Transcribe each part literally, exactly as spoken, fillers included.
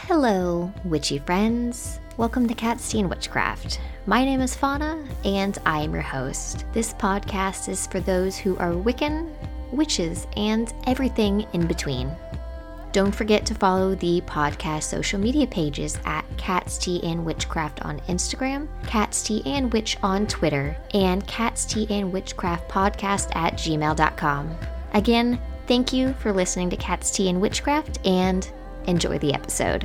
Hello, witchy friends. Welcome to Cat's Tea and Witchcraft. My name is Fauna, and I am your host. This podcast is for those who are Wiccan, witches, and everything in between. Don't forget to follow the podcast social media pages at Cat's Tea and Witchcraft on Instagram, Cat's Tea and Witch on Twitter, and Cat's Tea and Witchcraft podcast at gmail dot com. Again, thank you for listening to Cat's Tea and Witchcraft, and enjoy the episode.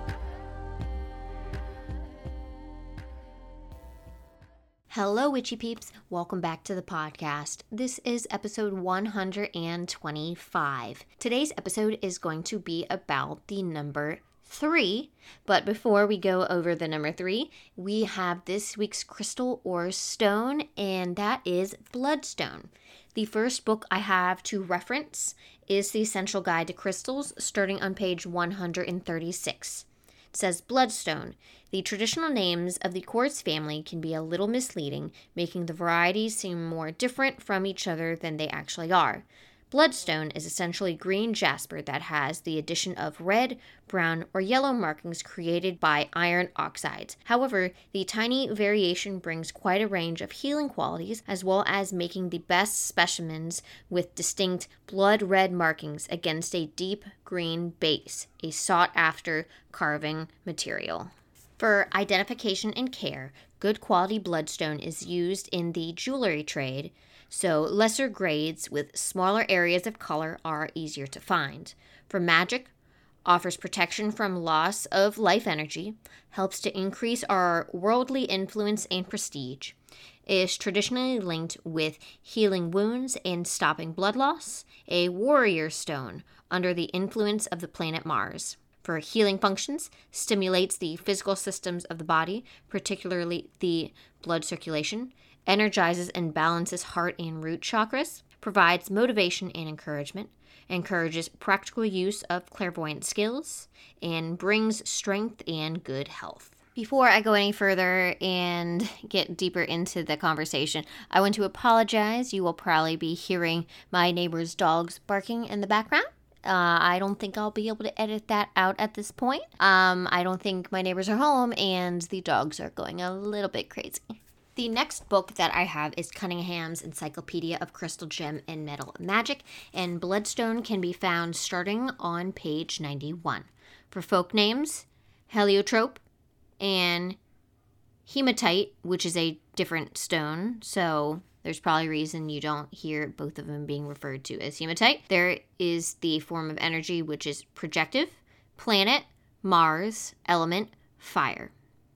Hello, witchy peeps. Welcome back to the podcast. This is episode one hundred twenty-five. Today's episode is going to be about the number three. But before we go over the number three, we have this week's crystal or stone, and that is Bloodstone. The first book I have to reference is The Essential Guide to Crystals, starting on page one hundred thirty-six. It says, Bloodstone. The traditional names of the quartz family can be a little misleading, making the varieties seem more different from each other than they actually are. Bloodstone is essentially green jasper that has the addition of red, brown, or yellow markings created by iron oxides. However, the tiny variation brings quite a range of healing qualities, as well as making the best specimens with distinct blood red markings against a deep green base, a sought-after carving material. For identification and care, good quality bloodstone is used in the jewelry trade, so lesser grades with smaller areas of color are easier to find. For magic, offers protection from loss of life energy, helps to increase our worldly influence and prestige, is traditionally linked with healing wounds and stopping blood loss, a warrior stone under the influence of the planet Mars. For healing functions, stimulates the physical systems of the body, particularly the blood circulation, energizes and balances heart and root chakras, provides motivation and encouragement, encourages practical use of clairvoyant skills, and brings strength and good health. Before I go any further and get deeper into the conversation, I want to apologize. You will probably be hearing my neighbor's dogs barking in the background. Uh, I don't think I'll be able to edit that out at this point. Um, I don't think my neighbors are home, and the dogs are going a little bit crazy. The next book that I have is Cunningham's Encyclopedia of Crystal, Gem, and Metal Magic, and Bloodstone can be found starting on page ninety-one. For folk names, heliotrope and hematite, which is a different stone, so there's probably a reason you don't hear both of them being referred to as hematite. There is the form of energy, which is projective, planet, Mars, element, fire.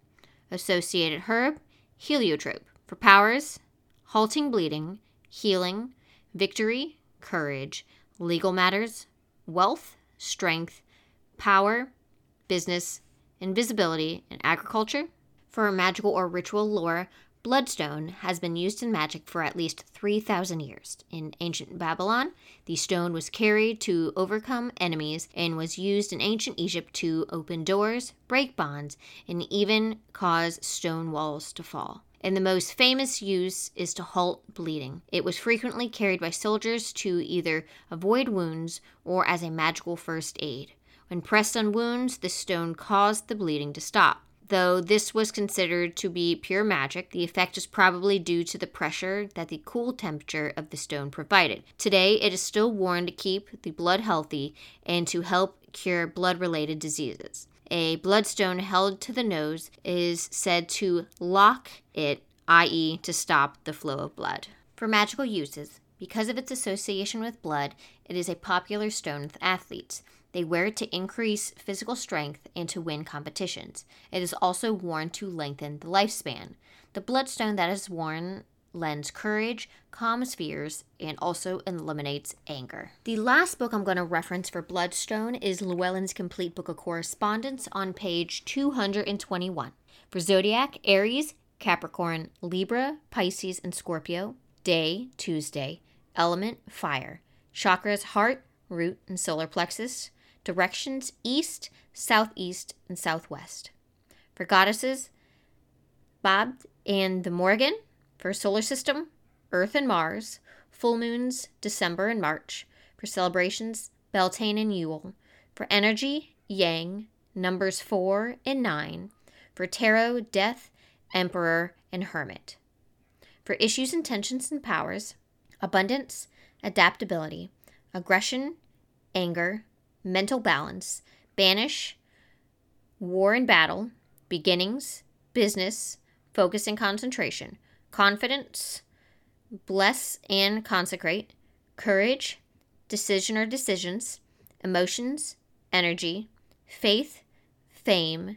Associated herb, heliotrope. For powers, halting bleeding, healing, victory, courage, legal matters, wealth, strength, power, business, invisibility, and agriculture. For magical or ritual lore, Bloodstone has been used in magic for at least three thousand years. In ancient Babylon, the stone was carried to overcome enemies and was used in ancient Egypt to open doors, break bonds, and even cause stone walls to fall. And the most famous use is to halt bleeding. It was frequently carried by soldiers to either avoid wounds or as a magical first aid. When pressed on wounds, the stone caused the bleeding to stop. Though this was considered to be pure magic, the effect is probably due to the pressure that the cool temperature of the stone provided. Today, it is still worn to keep the blood healthy and to help cure blood-related diseases. A bloodstone held to the nose is said to lock it, that is to stop the flow of blood. For magical uses, because of its association with blood, it is a popular stone with athletes. They wear it to increase physical strength and to win competitions. It is also worn to lengthen the lifespan. The bloodstone that is worn lends courage, calms fears, and also eliminates anger. The last book I'm going to reference for Bloodstone is Llewellyn's Complete Book of Correspondence on page two hundred twenty-one. For Zodiac, Aries, Capricorn, Libra, Pisces, and Scorpio. Day, Tuesday. Element, fire. Chakras, heart, root, and solar plexus. Directions, east, southeast, and southwest. For goddesses, Bab and the Morrigan. For solar system, Earth and Mars. Full moons, December and March. For celebrations, Beltane and Yule. For energy, Yang, numbers four and nine, for tarot, death, emperor, and hermit. For issues, intentions, and powers, abundance, adaptability, aggression, anger, mental balance, banish, war and battle, beginnings, business, focus and concentration, confidence, bless and consecrate, courage, decision or decisions, emotions, energy, faith, fame,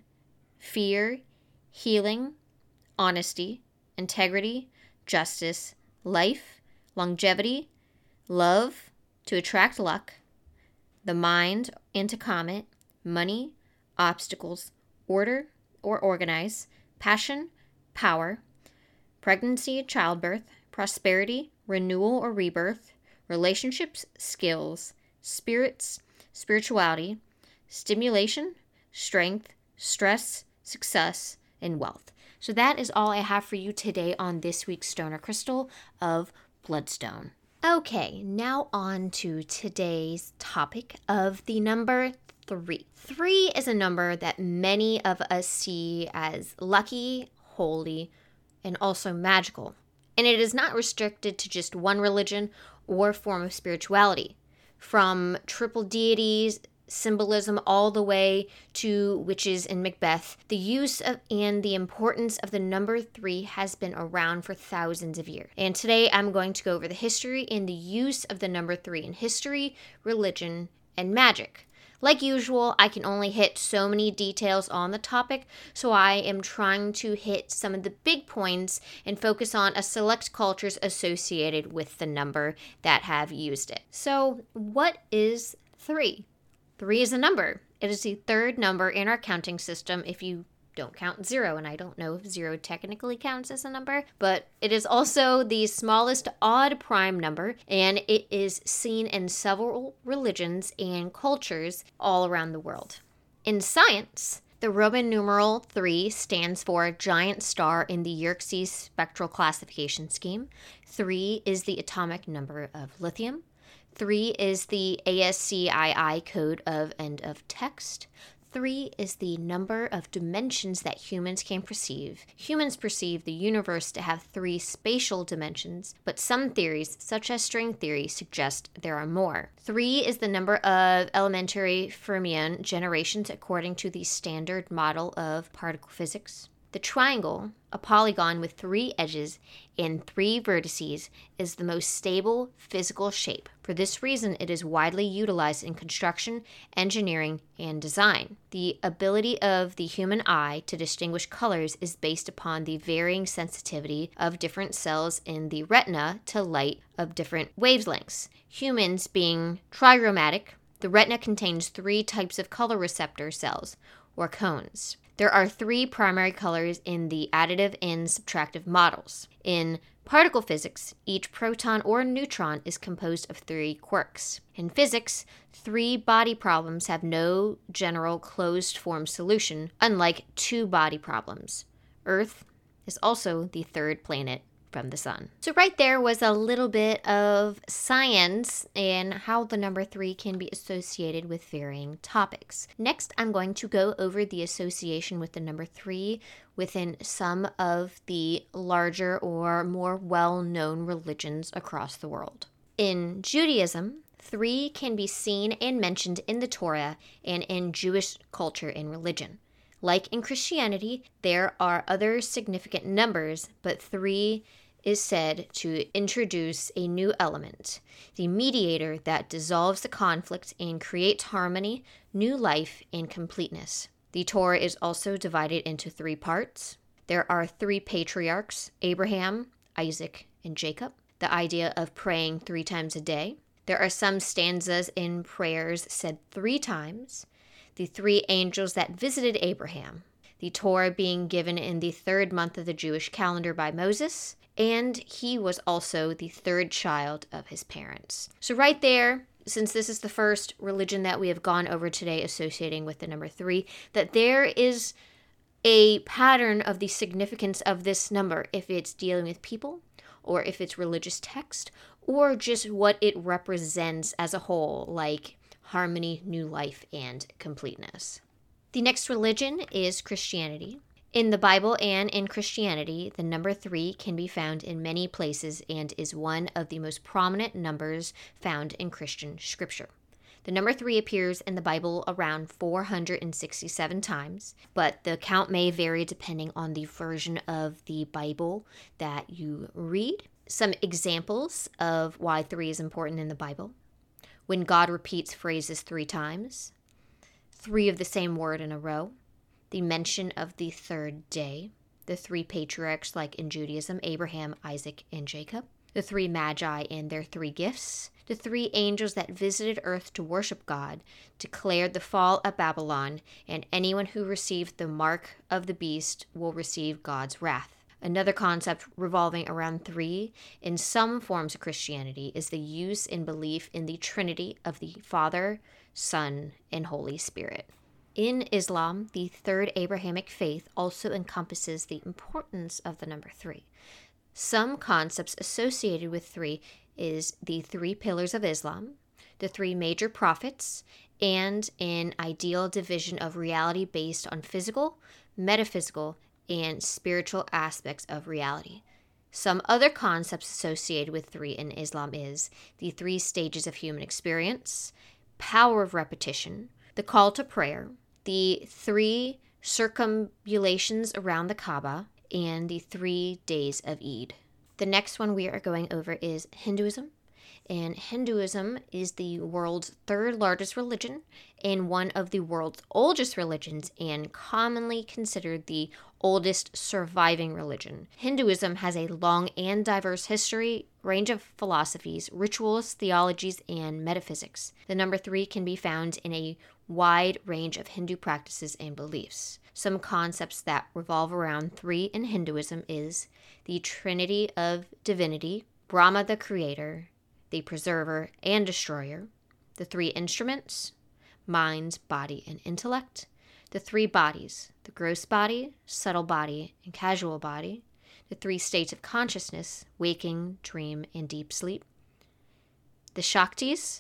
fear, healing, honesty, integrity, justice, life, longevity, love, to attract luck, the mind and to comment, money, obstacles, order or organize, passion, power, pregnancy, childbirth, prosperity, renewal or rebirth, relationships, skills, spirits, spirituality, stimulation, strength, stress, success, and wealth. So that is all I have for you today on this week's Stoner Crystal of Bloodstone. Okay, now on to today's topic of the number three. Three is a number that many of us see as lucky, holy, and also magical. And it is not restricted to just one religion or form of spirituality. From triple deities, symbolism, all the way to witches and Macbeth, the use of and the importance of the number three has been around for thousands of years. And today I'm going to go over the history and the use of the number three in history, religion, and magic. Like usual, I can only hit so many details on the topic, so I am trying to hit some of the big points and focus on a select cultures associated with the number that have used it. So, what is three? Three is a number. It is the third number in our counting system if you don't count zero, and I don't know if zero technically counts as a number, but it is also the smallest odd prime number, and it is seen in several religions and cultures all around the world. In science, the Roman numeral three stands for giant star in the Yerkes spectral classification scheme. Three is the atomic number of lithium. Three is the A S C I I code of end of text. Three is the number of dimensions that humans can perceive. Humans perceive the universe to have three spatial dimensions, but some theories, such as string theory, suggest there are more. Three is the number of elementary fermion generations according to the standard model of particle physics. The triangle, a polygon with three edges and three vertices, is the most stable physical shape. For this reason, it is widely utilized in construction, engineering, and design. The ability of the human eye to distinguish colors is based upon the varying sensitivity of different cells in the retina to light of different wavelengths. Humans being trichromatic, the retina contains three types of color receptor cells, or cones. There are three primary colors in the additive and subtractive models. In particle physics, each proton or neutron is composed of three quarks. In physics, three body problems have no general closed-form solution, unlike two body problems. Earth is also the third planet from the sun. So right there was a little bit of science and how the number three can be associated with varying topics. Next, I'm going to go over the association with the number three within some of the larger or more well-known religions across the world. In Judaism, three can be seen and mentioned in the Torah and in Jewish culture and religion. Like in Christianity, there are other significant numbers, but three is said to introduce a new element, the mediator that dissolves the conflict and creates harmony, new life, and completeness. The Torah is also divided into three parts. There are three patriarchs, Abraham, Isaac, and Jacob. The idea of praying three times a day. There are some stanzas in prayers said three times. The three angels that visited Abraham. The Torah being given in the third month of the Jewish calendar by Moses, and he was also the third child of his parents. So right there, since this is the first religion that we have gone over today associating with the number three, that there is a pattern of the significance of this number, if it's dealing with people, or if it's religious text, or just what it represents as a whole, like harmony, new life, and completeness. The next religion is Christianity. In the Bible and in Christianity, the number three can be found in many places and is one of the most prominent numbers found in Christian scripture. The number three appears in the Bible around four hundred sixty-seven times, but the count may vary depending on the version of the Bible that you read. Some examples of why three is important in the Bible: when God repeats phrases three times, three of the same word in a row, the mention of the third day, the three patriarchs like in Judaism, Abraham, Isaac, and Jacob, the three magi and their three gifts, the three angels that visited earth to worship God, declared the fall of Babylon, and anyone who received the mark of the beast will receive God's wrath. Another concept revolving around three in some forms of Christianity is the use and belief in the Trinity of the Father, Son, and Holy Spirit. In Islam, the third Abrahamic faith also encompasses the importance of the number three. Some concepts associated with three is the three pillars of Islam, the three major prophets, and an ideal division of reality based on physical, metaphysical, and spiritual aspects of reality. Some other concepts associated with three in Islam is the three stages of human experience, power of repetition, the call to prayer, the three circumambulations around the Kaaba, and the three days of Eid. The next one we are going over is Hinduism. And Hinduism is the world's third largest religion and one of the world's oldest religions, and commonly considered the oldest surviving religion. Hinduism has a long and diverse history, range of philosophies, rituals, theologies, and metaphysics. The number three can be found in a wide range of Hindu practices and beliefs. Some concepts that revolve around three in Hinduism is the Trinity of Divinity, Brahma the Creator, the Preserver and Destroyer, the three instruments, mind, body, and intellect, the three bodies, the gross body, subtle body, and casual body, the three states of consciousness, waking, dream, and deep sleep, the Shaktis,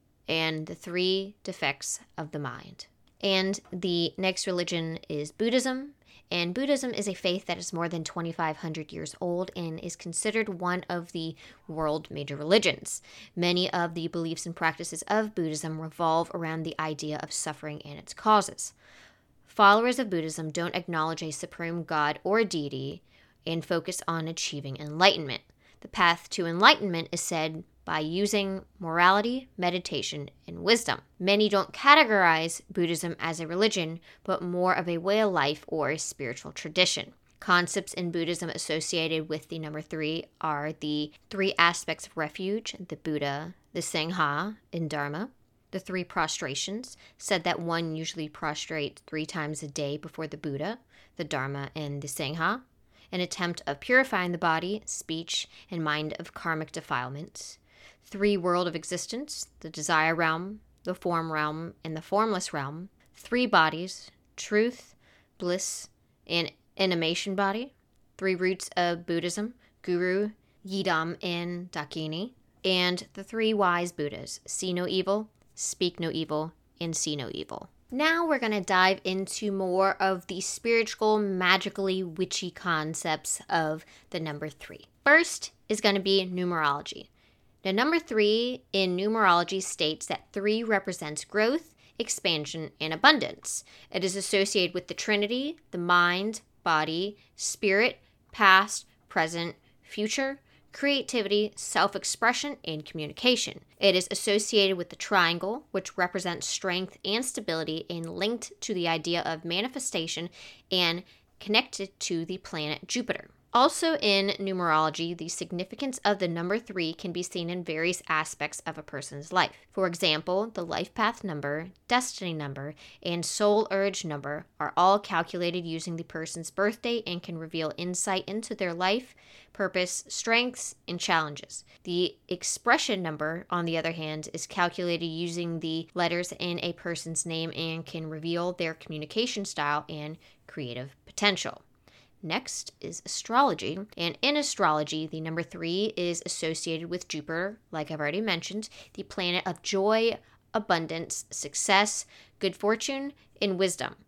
and the three defects of the mind. And the next religion is Buddhism. And Buddhism is a faith that is more than twenty-five hundred years old and is considered one of the world major religions. Many of the beliefs and practices of Buddhism revolve around the idea of suffering and its causes. Followers of Buddhism don't acknowledge a supreme God or deity and focus on achieving enlightenment. The path to enlightenment is said by using morality, meditation, and wisdom. Many don't categorize Buddhism as a religion, but more of a way of life or a spiritual tradition. Concepts in Buddhism associated with the number three are the three aspects of refuge, the Buddha, the Sangha, and Dharma. The three prostrations, said that one usually prostrates three times a day before the Buddha, the Dharma, and the Sangha. An attempt of purifying the body, speech, and mind of karmic defilements. Three world of existence, the desire realm, the form realm, and the formless realm. Three bodies, truth, bliss, and animation body. Three roots of Buddhism, Guru, Yidam, and Dakini. And the three wise Buddhas, see no evil, speak no evil, and see no evil. Now we're going to dive into more of the spiritual, magically witchy concepts of the number three. First is going to be numerology. The number three in numerology states that three represents growth, expansion, and abundance. It is associated with the Trinity, the mind, body, spirit, past, present, future, creativity, self-expression, and communication. It is associated with the triangle, which represents strength and stability, and linked to the idea of manifestation and connected to the planet Jupiter. Also in numerology, the significance of the number three can be seen in various aspects of a person's life. For example, the life path number, destiny number, and soul urge number are all calculated using the person's birthday and can reveal insight into their life, purpose, strengths, and challenges. The expression number, on the other hand, is calculated using the letters in a person's name and can reveal their communication style and creative potential. Next is astrology, and in astrology, the number three is associated with Jupiter, like I've already mentioned, the planet of joy, abundance, success, good fortune, and wisdom.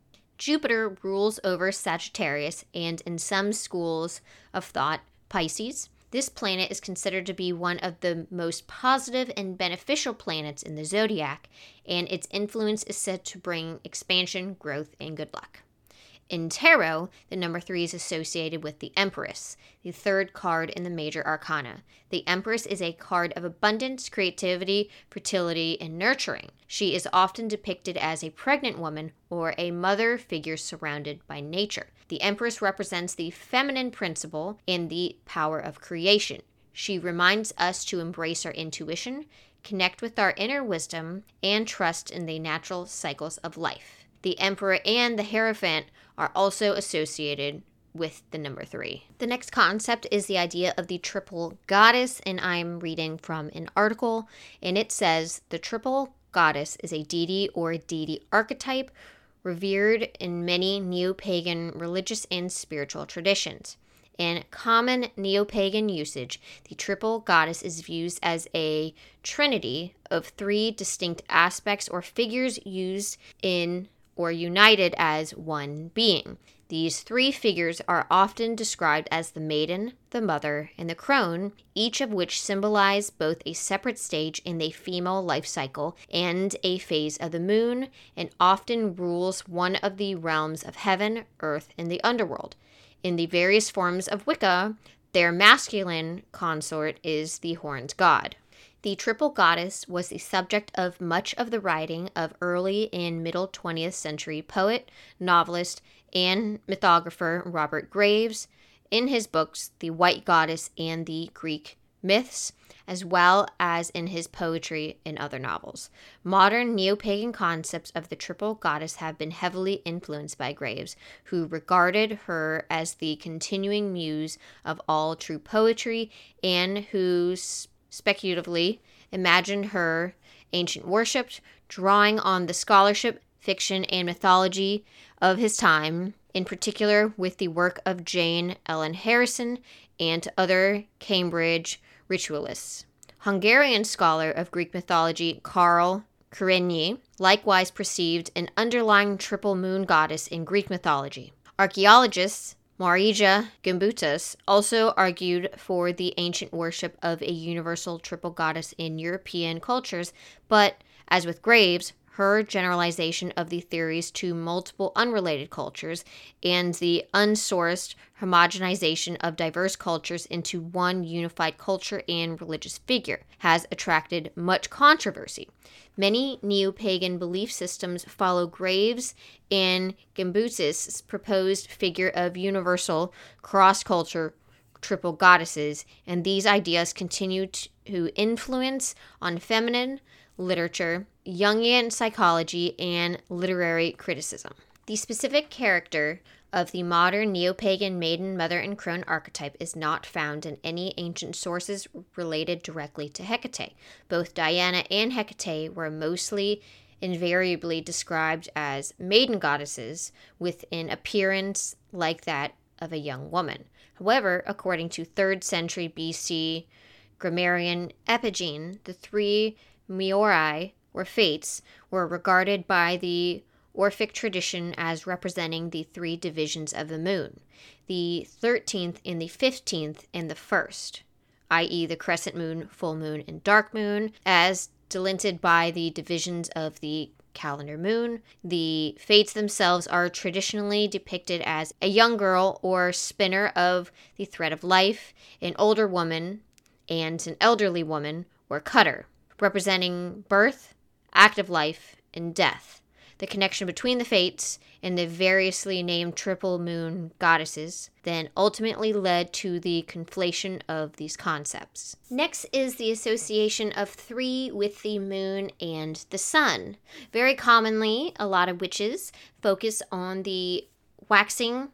Jupiter rules over Sagittarius and, in some schools of thought, Pisces. This planet is considered to be one of the most positive and beneficial planets in the zodiac, and its influence is said to bring expansion, growth, and good luck. In tarot, the number three is associated with the Empress, the third card in the major arcana. The Empress is a card of abundance, creativity, fertility, and nurturing. She is often depicted as a pregnant woman or a mother figure surrounded by nature. The Empress represents the feminine principle and the power of creation. She reminds us to embrace our intuition, connect with our inner wisdom, and trust in the natural cycles of life. The Emperor and the Hierophant are also associated with the number three. The next concept is the idea of the triple goddess, and I'm reading from an article, and it says the triple goddess is a deity or deity archetype revered in many neo-pagan religious and spiritual traditions. In common neo-pagan usage, the triple goddess is viewed as a trinity of three distinct aspects or figures used in or united as one being. These three figures are often described as the maiden, the mother, and the crone, each of which symbolize both a separate stage in the female life cycle and a phase of the moon, and often rules one of the realms of heaven, earth, and the underworld. In the various forms of Wicca, their masculine consort is the horned god. The triple goddess was the subject of much of the writing of early and middle twentieth century poet, novelist, and mythographer Robert Graves in his books The White Goddess and the Greek Myths, as well as in his poetry and other novels. Modern neo-pagan concepts of the triple goddess have been heavily influenced by Graves, who regarded her as the continuing muse of all true poetry and who speculatively imagined her ancient worship, drawing on the scholarship, fiction, and mythology of his time, in particular with the work of Jane Ellen Harrison and other Cambridge ritualists. Hungarian scholar of Greek mythology Karl Kerényi likewise perceived an underlying triple moon goddess in Greek mythology. Archaeologists Marija Gimbutas also argued for the ancient worship of a universal triple goddess in European cultures, but, as with Graves, her generalization of the theories to multiple unrelated cultures and the unsourced homogenization of diverse cultures into one unified culture and religious figure has attracted much controversy. Many neo-pagan belief systems follow Graves and Gimbutas' proposed figure of universal cross-culture triple goddesses, and these ideas continue to influence on feminine literature, Jungian psychology, and literary criticism. The specific character of the modern neo-pagan maiden, mother, and crone archetype is not found in any ancient sources related directly to Hecate. Both Diana and Hecate were mostly invariably described as maiden goddesses with an appearance like that of a young woman. However, according to third century B C grammarian Epigene, the three Meori, or fates, were regarded by the Orphic tradition as representing the three divisions of the moon, the thirteenth and the fifteenth and the first, that is the crescent moon, full moon, and dark moon, as delineated by the divisions of the calendar moon. The fates themselves are traditionally depicted as a young girl or spinner of the thread of life, an older woman, and an elderly woman or cutter, representing birth, active life, and death. The connection between the fates and the variously named triple moon goddesses then ultimately led to the conflation of these concepts. Next is the association of three with the moon and the sun. Very commonly, a lot of witches focus on the waxing,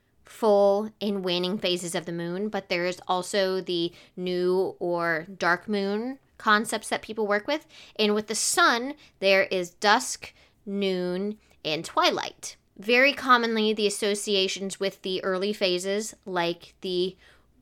full, and waning phases of the moon, but there is also the new or dark moon concepts that people work with. And with the sun, there is dusk, noon, and twilight. Very commonly, the associations with the early phases, like the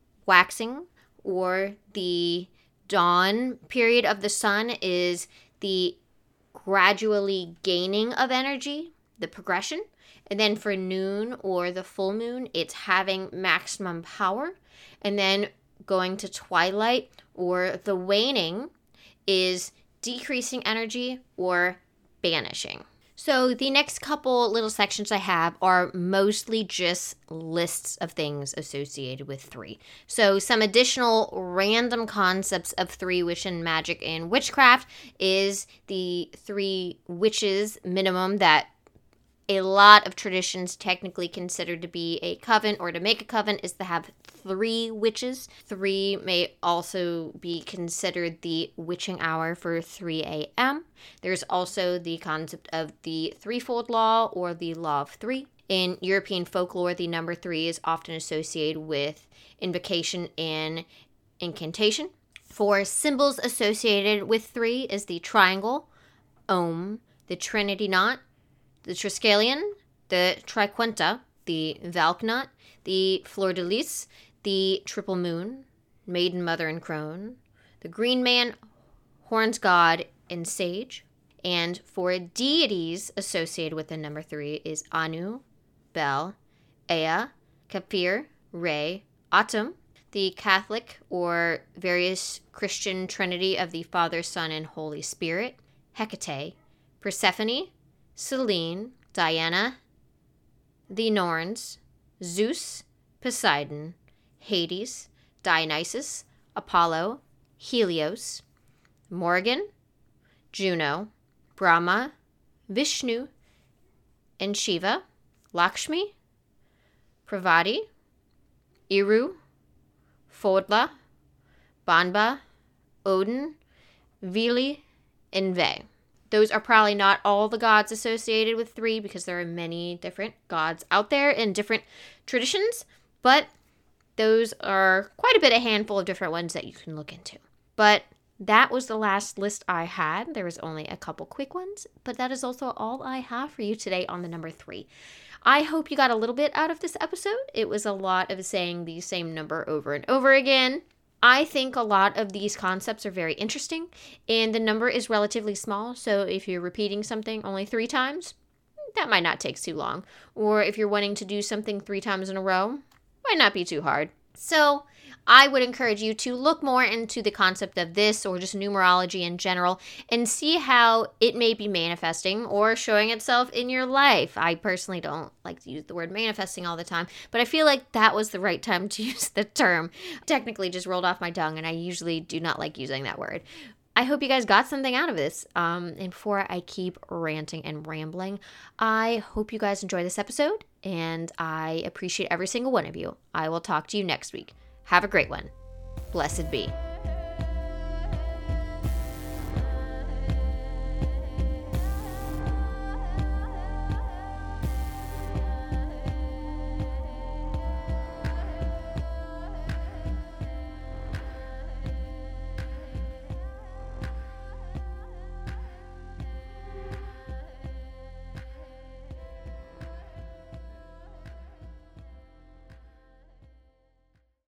waxing or the dawn period of the sun, is the gradually gaining of energy, the progression. And then for noon or the full moon, it's having maximum power. And then going to twilight or the waning is decreasing energy or banishing. So the next couple little sections I have are mostly just lists of things associated with three. So some additional random concepts of three, which in magic and witchcraft is the three witches minimum that a lot of traditions technically consider to be a coven, or to make a coven is to have three witches. Three may also be considered the witching hour for three a.m. There's also the concept of the threefold law, or the law of three. In European folklore, the number three is often associated with invocation and incantation. For symbols associated with three is the triangle, Om, the Trinity knot, the Triskelion, the Triquenta, the Valknot, the Fleur-de-Lis, the Triple Moon, Maiden, Mother, and Crone, the Green Man, Horns God, and Sage. And for deities associated with the number three is Anu, Bel, Ea, Kafir, Re, Atum, the Catholic or various Christian trinity of the Father, Son, and Holy Spirit, Hecate, Persephone, Selene, Diana, the Norns, Zeus, Poseidon, Hades, Dionysus, Apollo, Helios, Morgan, Juno, Brahma, Vishnu, and Shiva, Lakshmi, Parvati, Iru, Fodla, Banba, Odin, Vili, and Ve. Those are probably not all the gods associated with three, because there are many different gods out there in different traditions, but those are quite a bit, a handful of different ones that you can look into. But that was the last list I had. There was only a couple quick ones, but that is also all I have for you today on the number three. I hope you got a little bit out of this episode. It was a lot of saying the same number over and over again. I think a lot of these concepts are very interesting, and the number is relatively small, so if you're repeating something only three times, that might not take too long. Or if you're wanting to do something three times in a row, might not be too hard. So I would encourage you to look more into the concept of this, or just numerology in general, and see how it may be manifesting or showing itself in your life. I personally don't like to use the word manifesting all the time, but I feel like that was the right time to use the term. Technically just rolled off my tongue, and I usually do not like using that word. I hope you guys got something out of this. Um, and before I keep ranting and rambling, I hope you guys enjoy this episode, and I appreciate every single one of you. I will talk to you next week. Have a great one. Blessed be.